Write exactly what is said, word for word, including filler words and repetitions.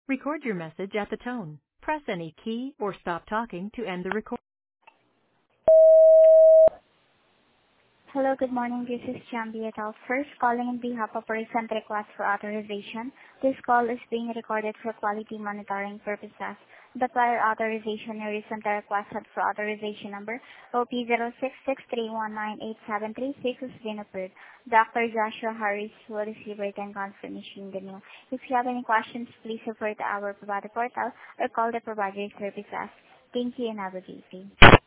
Record your message at the tone. Press any key or stop talking to end the recording. Hello, good morning. This is Jambi et al. First calling on behalf of a recent request for authorization. This call is being recorded for quality monitoring purposes. The prior authorization you recently requested for authorization number O P zero six six three one nine eight seven three six has been approved. Doctor Joshua Harris will receive written confirmation in the mail. If you have any questions, please refer to our provider portal or call the provider services. Thank you and have a great day.